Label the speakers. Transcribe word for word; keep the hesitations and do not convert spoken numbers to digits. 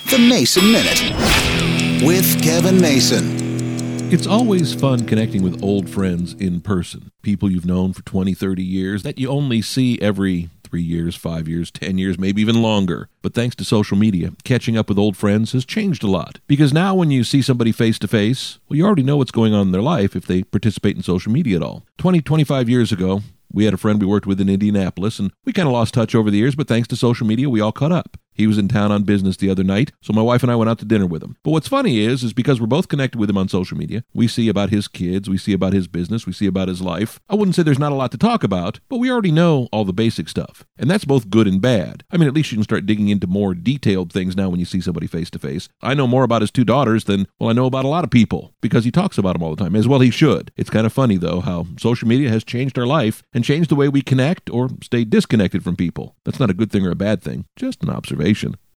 Speaker 1: The Mason Minute with Kevin Mason.
Speaker 2: It's always fun connecting with old friends in person. People you've known for twenty, thirty years that you only see every three years, five years, ten years, maybe even longer. But thanks to social media, catching up with old friends has changed a lot. Because now when you see somebody face to face, well, you already know what's going on in their life if they participate in social media at all. twenty, twenty-five years ago, we had a friend we worked with in Indianapolis, and we kind of lost touch over the years, but thanks to social media, we all caught up. He was in town on business the other night, so my wife and I went out to dinner with him. But what's funny is, is because we're both connected with him on social media, we see about his kids, we see about his business, we see about his life. I wouldn't say there's not a lot to talk about, but we already know all the basic stuff. And that's both good and bad. I mean, at least you can start digging into more detailed things now when you see somebody face to face. I know more about his two daughters than, well, I know about a lot of people, because he talks about them all the time, as well he should. It's kind of funny, though, how social media has changed our life and changed the way we connect or stay disconnected from people. That's not a good thing or a bad thing, just an observation.